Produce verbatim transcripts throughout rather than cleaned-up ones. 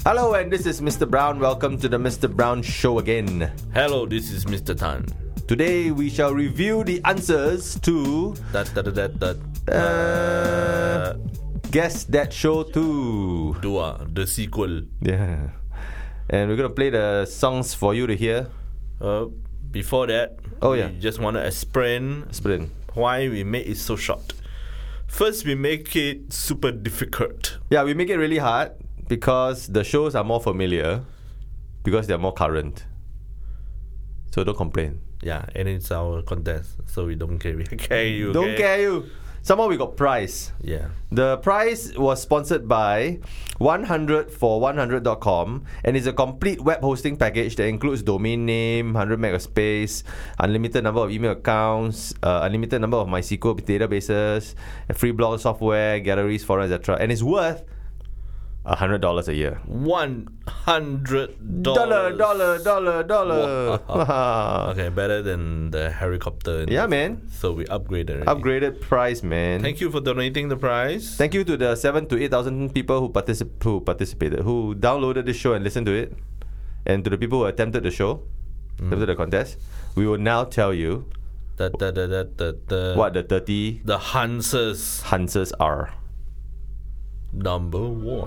Hello, and this is Mister Brown. Welcome to the Mister Brown Show again. Hello, this is Mister Tan. Today we shall review the answers to Da, da, da, da, da, uh, Guess That Show two. Dua, the sequel. Yeah. And we're going to play the songs for you to hear. Uh, before that, Oh, yeah. we just want to explain Explain. why we made it so short. First, we make it super difficult. Yeah, we make it really hard because the shows are more familiar, because they're more current. So don't complain. Yeah, and it's our contest, so we don't care. We care you. Don't okay? care you. Somehow we got prize. Yeah. The prize was sponsored by one hundred for one hundred dot com and is a complete web hosting package that includes domain name, one hundred meg of space, unlimited number of email accounts, uh, unlimited number of MySQL databases, free blog software, galleries, forums, et cetera. And it's worth one hundred dollars a year. One hundred Dollar, dollars. dollar, dollar, dollar. Wow. Okay, better than the helicopter. Yeah, man. So we upgraded. Already. Upgraded price, man. Thank you for donating the prize. Thank you to the seven to eight thousand people who particip- who participated, who downloaded the show and listened to it, and to the people who attempted the show, mm. attempted the contest. We will now tell you the, the, the, the, the, the, what the thirty the answers answers are. Number one.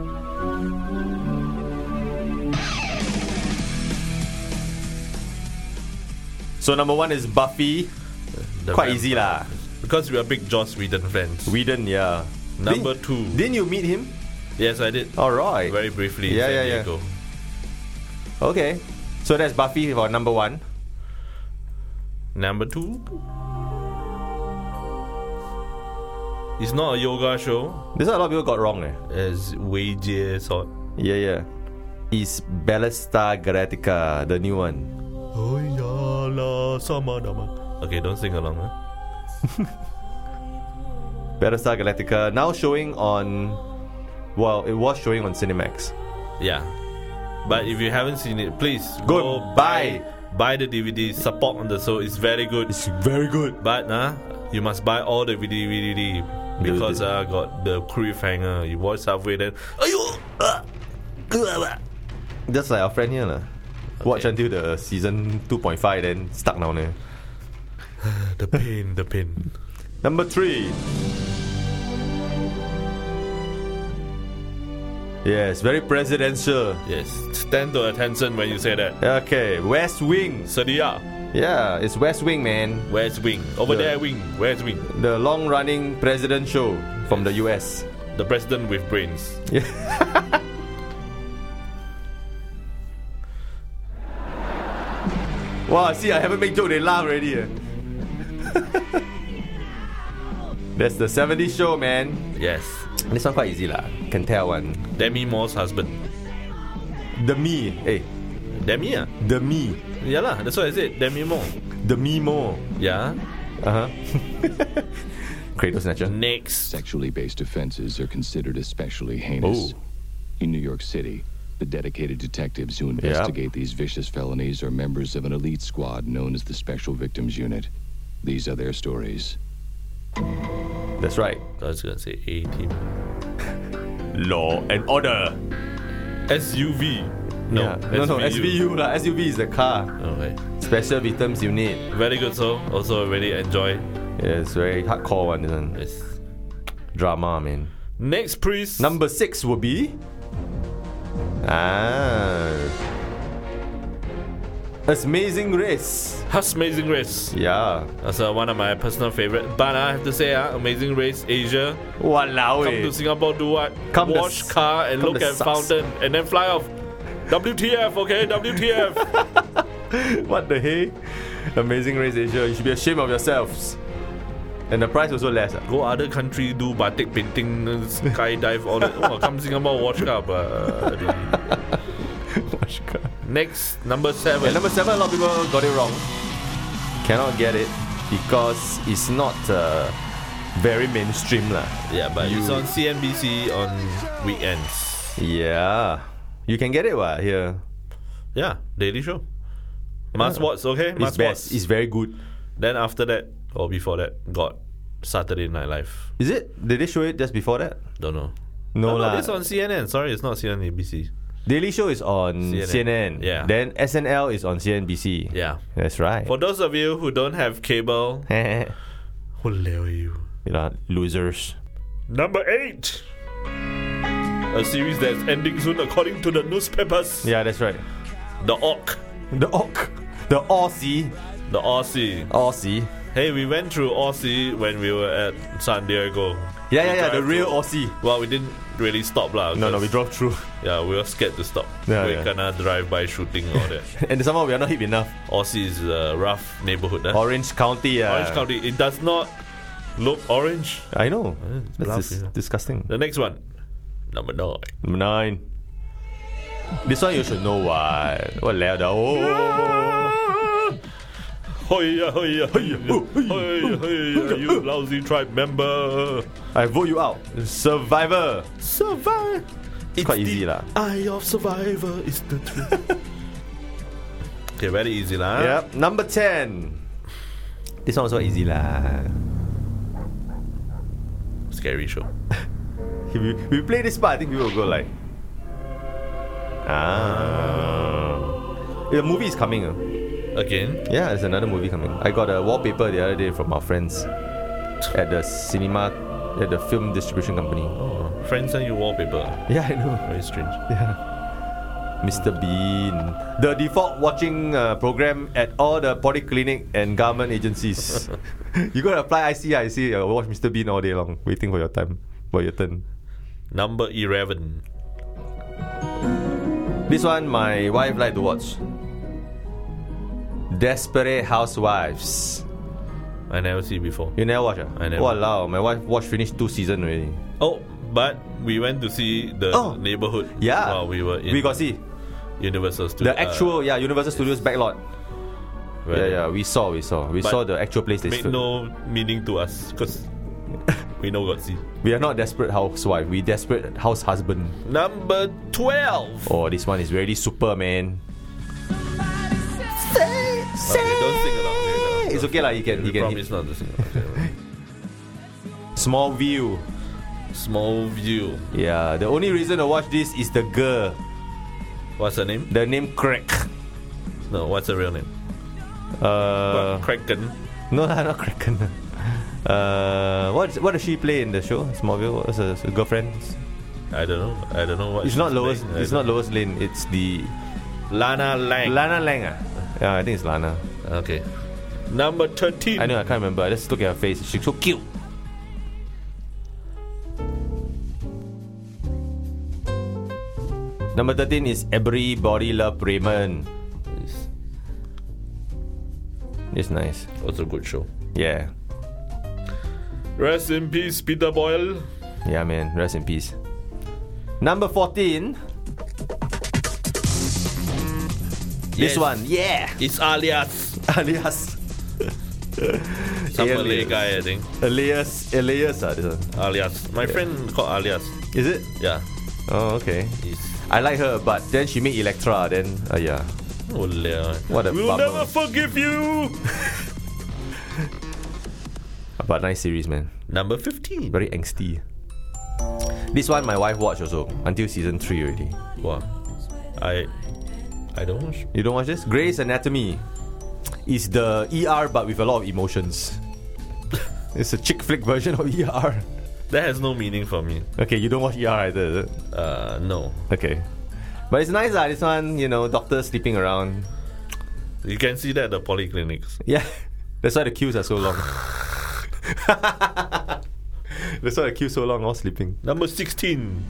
So number one is Buffy. The Quite vampire. easy lah. Because we are big Joss Whedon fans. Whedon, yeah. Number didn't, two. Didn't you meet him? Yes, I did. All right. Very briefly. Yeah, in San yeah, yeah. Diego. Okay. So that's Buffy for number one. Number two. It's not a yoga show. This is what a lot of people got wrong. Eh? It's Wei Jie sort. Yeah, yeah. It's Battlestar Galactica, the new one. Okay, don't sing along. Huh? Battlestar Galactica, now showing on... Well, it was showing on Cinemax. Yeah. But if you haven't seen it, please Go go buy. buy buy the D V D. Support on the show. It's very good. It's very good. But uh, you must buy all the D V D because I uh, got the cliffhanger. You watch halfway, then Ayo! Uh, uh, Just like our friend here. La. Watch Okay. until the season two point five, then stuck down there. the pain, the pain. Number three. Yes, very presidential. Yes, stand to attention when you say that. Okay, West Wing. Sedia, Yeah, it's West Wing, man. where's wing? Over The- there, wing. Where's wing? The long-running president show from the U S. The president with brains. Yeah. Wow, see, I haven't made joke, they laugh already. Eh. That's the seventies show, man. Yes, This one quite easy lah. Can tell one. Demi Moore's husband. The me. Hey, Demi, ah. the me. Yeah lah. That's what I said. Demi Moore. The me more. Yeah. Uh-huh. Cradle Snatcher. Next. Sexually based offenses are considered especially heinous. Oh. In New York City, the dedicated detectives who investigate these vicious felonies are members of an elite squad known as the Special Victims Unit. These are their stories. That's right. I was gonna say A team. Law and Order. S U V. No, Yeah. no, no, S V U lah. S U V is the car. Okay. Special Victims Unit. Very good. So also really enjoy. Yeah, it's very hardcore one. This one. Yes. Drama, man. Next, priest. Number six will be... Ah... Amazing Race. Has Amazing Race. Yeah. That's uh, one of my personal favorite. But I have to say, uh, Amazing Race Asia. Walao Come eh. to Singapore, do what? Come the Wash s- car and come look the at sus. fountain and then fly off. W T F, okay? W T F. What the hey? Amazing Race Asia. You should be ashamed of yourselves. And the price also less. Ah. Go other country, do batik painting, skydive, all that. Oh, come Singapore, watch car. But Watch car. next, number seven. And number seven, a lot of people got it wrong. Cannot get it because it's not uh, very mainstream lah. Yeah, but You- it's on C N B C on weekends. Yeah. You can get it what here. Yeah, daily show. Must watch, okay? It's Must best. watch. It's very good. Then after that, or before that, got Saturday Night Live. Is it? Did they show it just before that? Don't know. No Oh, lah. It's on C N N. Sorry, it's not C N N A B C. Daily Show is on C N N. C N N. Yeah. Then S N L is on C N B C. Yeah. That's right. For those of you who don't have cable, you who are you? know, losers. Number eight. A series that's ending soon according to the newspapers. Yeah, that's right. The Orc. The Orc. The Aussie. The Aussie. Aussie. Hey, we went through Aussie when we were at San Diego. Yeah, We yeah, yeah. The drive real through. Aussie. Well, we didn't really stop lah. No, no, we 'cause, drove through. Yeah, we were scared to stop. Yeah, we yeah. kinda drive by shooting all that. And somehow we are not hip enough. Aussie is a rough neighborhood. Eh? Orange County. Uh, Orange County. It does not look orange. I know. it's That's bluff, dis- yeah. disgusting. The next one. Number nine. Number nine. This one you should know what. What level? Oh. Hoya, hoya, hoya, hoya, hoya, you lousy tribe member. I vote you out. Survivor. Survive. It's quite easy lah. Eye of survivor is the truth. Okay, very easy lah. Yep. Number ten. This one also easy lah. Scary show. If we, we play this part, I think we will go like. Ah. The movie is coming. Uh. Again? Yeah, there's another movie coming. I got a wallpaper the other day from our friends at the cinema, at the film distribution company. Oh, friends send you wallpaper. Yeah, I know. Very strange. Yeah. Mister Bean. The default watching uh, program at all the polyclinic and government agencies. You gotta apply I C I C, uh, watch Mister Bean all day long, waiting for your time, for your turn. Number eleven. This one my wife like to watch. Desperate Housewives. I never see before. You never watch? Uh? I never. Walao, my wife watched finish two seasons already. Oh, but we went to see the Oh. neighborhood Yeah. while we were in We got see. Universal Studios. The actual, yeah, Universal Studios backlot. uh, Yeah, yeah, we saw, we saw. We But saw the actual place they made stood. no meaning to us because we know got see. We are not desperate housewife, we desperate house husband. Number twelve. Oh, this one is really super, man. Okay, don't sing along. Okay, It's okay lah, he can, he We can. promise not to sing. Okay. Small View. Small View. Yeah, the only reason to watch this is the girl. What's her name? The name Craig. No, what's her real name? Uh, What, Kraken. no, not Kraken. Uh, what what does she play in the show? Smallville. What's her, her girlfriend? I don't know. I don't know what. It's she's not Lois. playing. I It's don't- not Lois Lane. It's the Lana Lang. Lana Lang. Ah, yeah, I think it's Lana. Okay. Number thirteen. I know. I can't remember. I just look at her face. She's so cute. Number thirteen is Everybody Love Raymond. It's It's nice. also a good show. Yeah. Rest in peace, Peter Boyle. Yeah, man. Rest in peace. Number fourteen. This Yes. one. Yeah. It's Alias. Alias. Some Malay Alias. guy, I think. Alias. Alias. Ah, this one. Alias. My friend called Alias. Is it? Yeah. Oh, okay. He's I like her, but then she made Electra. Then, uh, yeah. oh, yeah. What a We'll bummer. never forgive you. But nice series, man. Number fifteen. Very angsty. This one my wife watched also until season three already. Wow. I I don't watch. You don't watch this? Grey's Anatomy is the E R but with a lot of emotions. It's a chick flick version of E R. That has no meaning for me. Okay, you don't watch E R either, is it? Uh, no. Okay. But it's nice, uh, this one, you know, doctors sleeping around. You can see that at the polyclinics. Yeah. That's why the queues are so long. That's why the queue's so long, all sleeping. Number sixteen.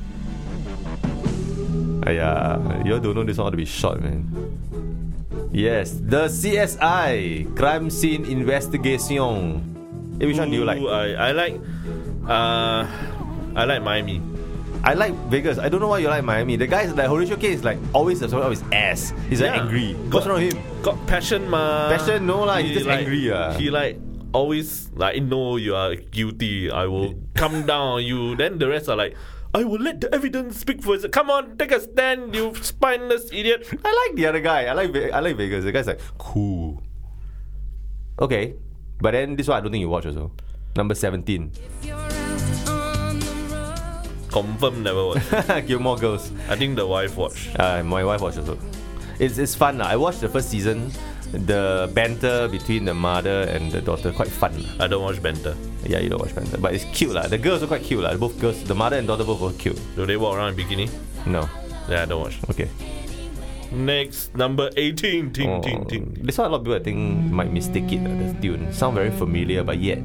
Aiya, you all don't know this one ought to be short, man. Yes, the C S I, Crime Scene Investigation. Hey, which one do you like? Ooh, I, I like uh I like Miami. I like Vegas. I don't know why you like Miami. The guy is like Horatio K is like always the of his ass. He's like Yeah. angry. Got- What's wrong with him? Got passion, ma. Passion? No lah, he's just like, angry, ah. He like always like know you are guilty. I will come down on you. Then the rest are like, I will let the evidence speak for itself. Come on, take a stand, you spineless idiot. I like the other guy. I like Ve- I like Vegas. The guy's like cool. Okay, but then this one I don't think you watch also. Number seventeen. Confirm never watch. Gilmore Girls. I think the wife watched. Uh, my wife watched also. It's it's fun. I watched the first season. The banter between the mother and the daughter quite fun. I don't watch Benter. Yeah, you don't watch banter, but it's cute lah. The girls are quite cute lah. Both girls, the mother and daughter both were cute. Do they walk around in bikini? No. Yeah, I don't watch. Okay. Next, number eighteen. Ting, Oh, ting, ting. this one a lot of people I think might mistake it. Uh, the tune sound very familiar, but yet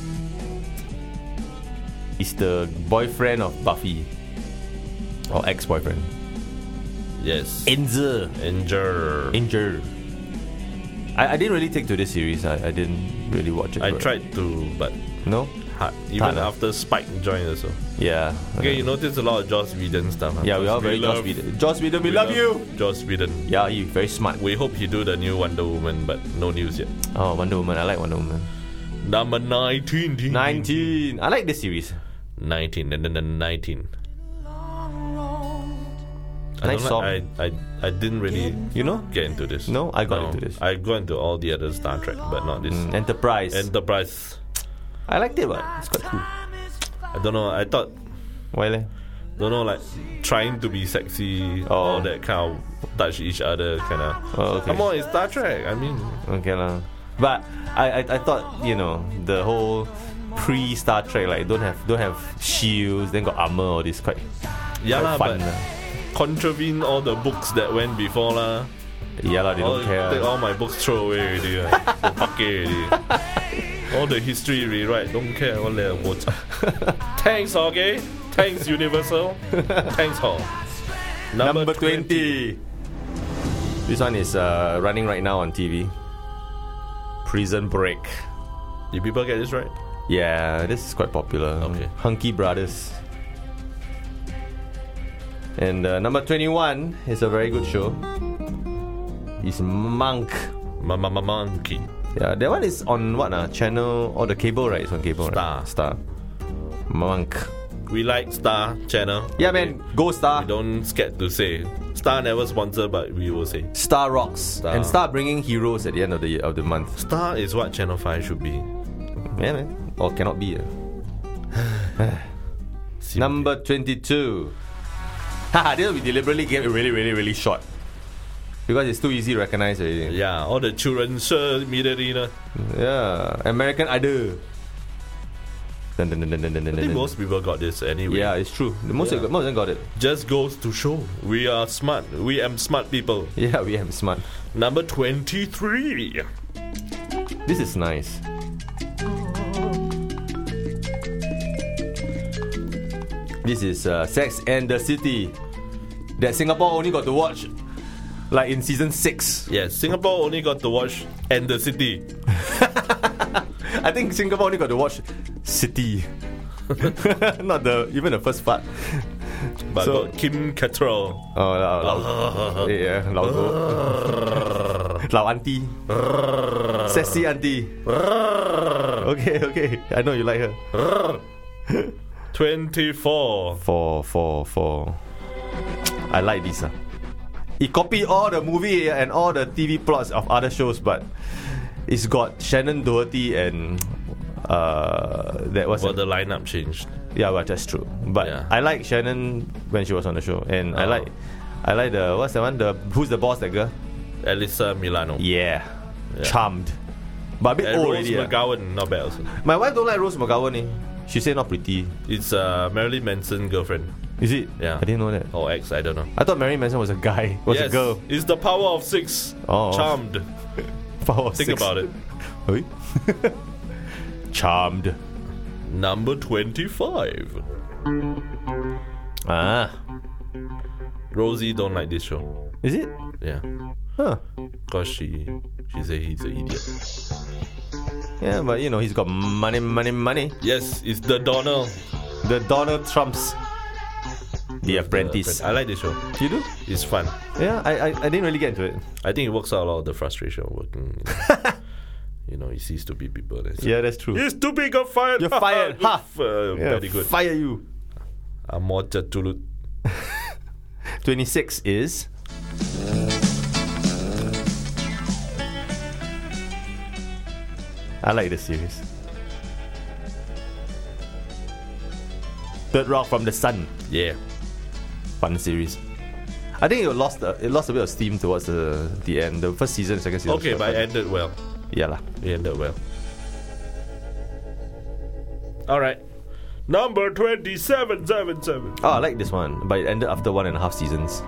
it's the boyfriend of Buffy or ex-boyfriend. Yes. Enzer. Enjoy. Enzer. I, I didn't really take to this series. I, I didn't really watch it. I but- tried to, but No. hard. Even Hard, ah. after Spike joined also. Yeah. Okay, uh, you notice a lot of Joss Whedon stuff. huh? Yeah, we are very Joss love- Whedon. Joss Whedon, we, love, you. Joss Whedon. Yeah, you very smart. We hope he do the new Wonder Woman, but no news yet. Oh, Wonder Woman. I like Wonder Woman. Number nineteen. ting, ting, Nineteen. I like this series. ting. nineteen, and then the nineteen. I Nice don't song. like, I, I I didn't really You know? get into this. No, I got into this. I got into all the other Star Trek, but not this. Mm, Enterprise. Enterprise. I liked it, but it's quite cool. I don't know. I thought, Why leh? don't know, like trying to be sexy, Oh. all that kind of touch each other, kind of. Oh, okay. Come on, it's Star Trek. I mean, Okay lah. But I, I I thought, you know, the whole pre Star Trek, like don't have don't have shields, then got armor, all this quite, yeah lah, quite fun but lah. contravene all the books that went before lah. Yeah lah, they All, don't care. take all my books, throw away already. Right? Don't fuck it already. All the history rewrite, don't care. What let watch. Thanks, okay. Thanks, Universal. Thanks, all. Number, twenty. This one is uh, running right now on T V. Prison Break. Did people get this right? Yeah, this is quite popular. Okay. Hunky Brothers. And uh, number twenty-one is a very good show. It's Monk. Mama Monkey. Yeah, that one is on what? Uh, channel or the cable, right? It's on cable, Star. right? Star. Monk. We like Star Channel. Yeah, man. Go Star. We don't scared to say. Star never sponsor, but we will say. Star rocks. Star. And start bringing heroes at the end of the year, of the month. Star is what Channel five should be. Yeah, man. Or cannot be. Uh. Number twenty-two. Haha, this will be deliberately get really, really, really short. Because it's too easy to recognize already. Yeah, all the children sure immediately. No? Yeah. American Idol. Dun, dun, dun, dun, dun, dun, I dun, think dun. most people got this anyway. Yeah, it's true. The most, Yeah. of, most of them got it. Just goes to show we are smart. We am smart people. Yeah, we have smart. Number twenty-three. This is nice. This is uh, Sex and the City that Singapore only got to watch like in season six. Yes, Singapore only got to watch And the City. I think Singapore only got to watch City. Not the even the first part. But So- got Kim Cattrall. Oh, lao, lao, yeah, lao go. Lao auntie. Sassy auntie. Okay, okay. I know you like her. twenty-four. For, for, for. I like this. Uh. It copied all the movie and all the T V plots of other shows, but it's got Shannon Doherty and uh, that was Well, the lineup changed. yeah, well, that's true. But Yeah. I like Shannon when she was on the show, and I Oh. like, I like the what's the one? The who's the boss? That girl? Alyssa Milano. Yeah, Yeah. Charmed. But a bit And old Rose already. ah. McGowan, not bad also. My wife don't like Rose McGowan. Eh. She say not pretty. It's uh, Marilyn Manson girlfriend. Is it? Yeah. I didn't know that. Or ex, I don't know. I thought Mary Manson was a guy. Was yes, a girl. it's the power of six. Oh. Charmed. Power of Think six. about it. Oi. Charmed. Number twenty-five. Ah. Rosie don't like this show. Is it? Yeah. Huh. Because she she say he's an idiot. Yeah, but you know, he's got money, money, money. Yes, it's the Donald. The Donald Trumps. The Apprentice. I like this show. You do? It's fun. Yeah, I, I, I didn't really get into it. I think it works out a lot of the frustration of working. You know, you know he sees stupid people. That's Yeah, that's true. You're stupid, got fired. You're fired. Ha! Uh, Yeah, very good. Fire you. Amor Jatulut. twenty-six is I like this series. Third Rock from the Sun. Yeah. Fun series. I think it lost uh, it lost a bit of steam towards the the end. The first season, second season. Okay, but it ended well. Yeah lah. It ended well. All right. Number twenty-seven, seven, seven. Oh, I like this one, but it ended after one and a half seasons.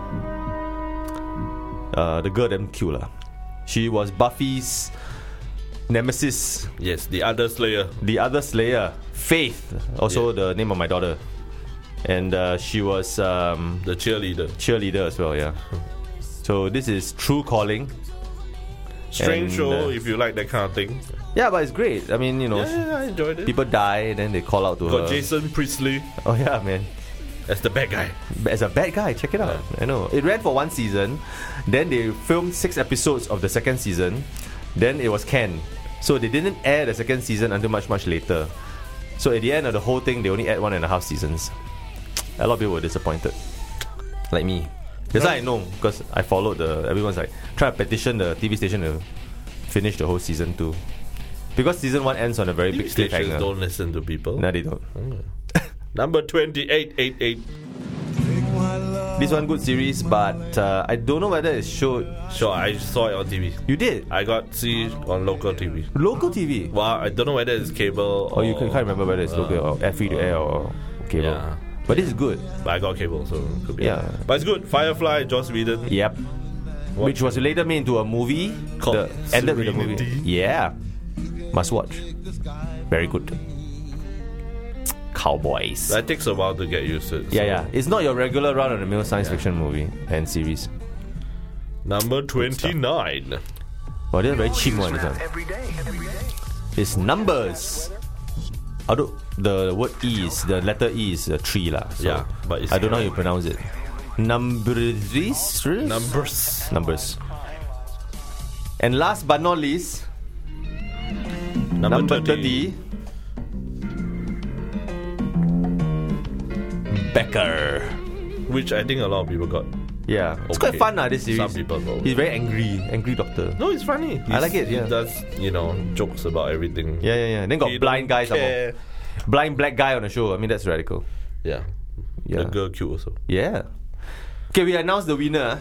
Uh, the girl damn cute lah. She was Buffy's nemesis. Yes, the other Slayer. The other Slayer, Faith, also Yeah. the name of my daughter. And uh, she was um, The cheerleader. cheerleader as well, yeah. So this is True Calling. Strange And, show uh, if you like that kind of thing. Yeah, but it's great. I mean, you know, Yeah, yeah, I enjoyed it. people die and then they call out to Got her. Jason Priestley Oh yeah, man. as the bad guy. As a bad guy, check it out. I know. It ran for one season. Then they filmed six episodes of the second season. Then it was canned. So they didn't air the second season until much, much later. So at the end of the whole thing, they only aired one and a half seasons. A lot of people were disappointed. Like me. That's why I know, because I followed the... Everyone's like, try to petition the T V station to finish the whole season two. Because season one ends on a very T V big stations cliffhanger. don't listen to people. No, they don't. Number twenty-eight, eighty-eight. This one good series, but uh, I don't know whether it's showed... Sure, I saw it on T V. You did? I got see on local T V. Local T V? Well, I don't know whether it's cable or... Or you can, can't remember whether it's local or air free to air or cable. Yeah. But this is good. But I got cable, so it could be. Yeah. But it's good. Firefly, Joss Whedon. Yep. Which was later made into a movie. Called The, ended with a movie. Serenity. Yeah. Must watch. Very good. Cowboys. That takes a while to get used to it. yeah, so. yeah. It's not your regular run-of-the-mill science Yeah. fiction movie and series. Number twenty-nine. Well, this is a very cheap one, this one. It's Numbers. Although the word E is, the letter E is a tree lah. So Yeah, but it's I don't know how you pronounce it. Numbers? Numbers. Numbers. And last but not least, Number, number thirty. thirty, Becker. Which I think a lot of people got. Yeah, it's Okay. quite fun lah, this series. Some people go. He's very angry, angry doctor. No, it's funny. I like He's- it, yeah. He does, you know, jokes about everything. Yeah, yeah, yeah. Then got He blind don't guys, some more. care. Blind black guy on the show. I mean, that's radical. Yeah. Yeah. The girl cute also. Yeah. Okay, we announced the winner.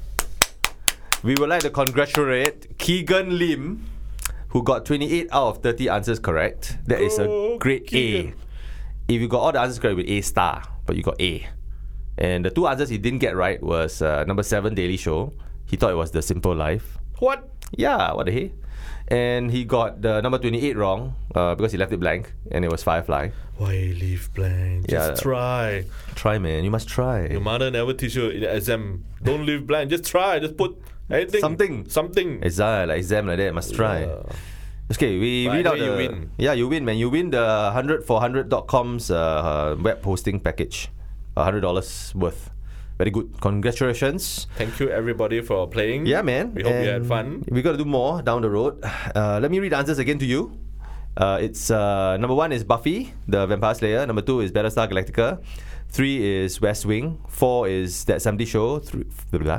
We would like to congratulate Keegan Lim, who got twenty-eight out of thirty answers correct. That is a Go, grade Keegan. A. If you got all the answers correct with A star, but you got A. And the two answers he didn't get right was uh, number seven, Daily Show. He thought it was The Simple Life. What? Yeah, what the hey? And he got the number twenty-eight wrong uh, because he left it blank, and it was Firefly. Why leave blank? Yeah. Just try. Try, man. You must try. Your mother never teach you in the exam. Don't leave blank. Just try. Just put anything. Something. Something. Exam, like exam like that, must try. Yeah. Okay, we But read out the... anyway, you win. Yeah, you win, man. You win the one hundred for one hundred dot com's uh, uh, web hosting package. one hundred dollars worth. Very good. Congratulations. Thank you everybody for playing. Yeah, man. We hope you had And fun. We got to do more down the road. Uh, let me read the answers again to you. Uh, it's uh, number one is Buffy, the Vampire Slayer. Number two is Battlestar Galactica. Three is West Wing. Four is That seventies Show. Three, blah, blah.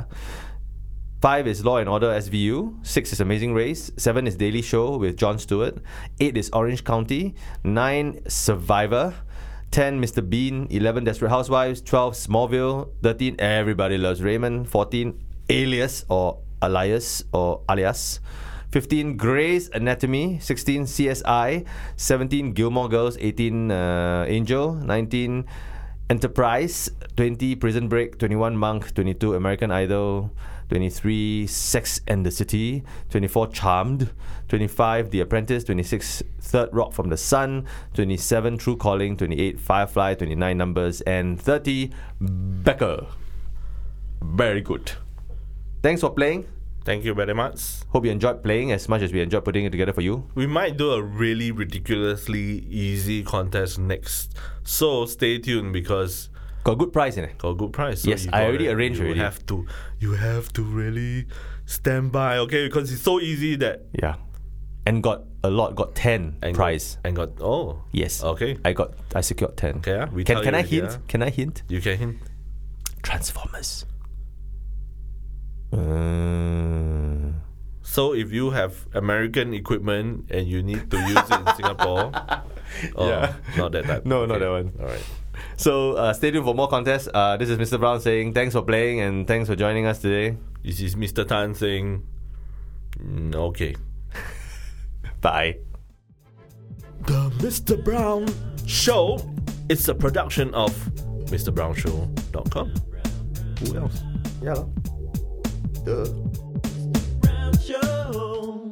Five is Law and Order S V U. Six is Amazing Race. Seven is Daily Show with Jon Stewart. Eight is Orange County. Nine, Survivor. ten, Mister Bean. eleven, Desperate Housewives. twelve, Smallville. thirteen, Everybody Loves Raymond. fourteen, Alias or Alias or Alias. fifteen, Grey's Anatomy. sixteen, C S I. seventeen, Gilmore Girls. eighteen, uh, Angel. nineteen, Enterprise. twenty, Prison Break. twenty-one, Monk. twenty-two, American Idol. twenty-three, Sex and the City. twenty-four, Charmed. twenty-five, The Apprentice. twenty-six, Third Rock from the Sun. twenty-seven, True Calling. twenty-eight, Firefly. twenty-nine, Numbers. And thirty, Becker. Very good. Thanks for playing. Thank you very much. Hope you enjoyed playing as much as we enjoyed putting it together for you. We might do a really ridiculously easy contest next. So stay tuned because Got a good price in it. got a good price. So Yes, you I gotta- already arranged you already. have to you have to really stand by, okay? Because it's so easy that Yeah. And got a lot, got ten and prize. got, and got oh Yes. okay. I got I secured ten. Okay, ah, we Can tell can you I already, hint? ah. Can I hint? You can hint. Transformers. Uh, So if you have American equipment and you need to use it in Singapore, oh, Yeah. not that type. No, not Okay. that one. All right. So uh, stay tuned for more contests. Uh, this is Mister Brown saying thanks for playing and thanks for joining us today. This is Mister Tan saying, mm, okay. Bye. The Mister Brown Show is a production of Mister Brown Show dot com. Who else? Yeah. Duh. Brown Show.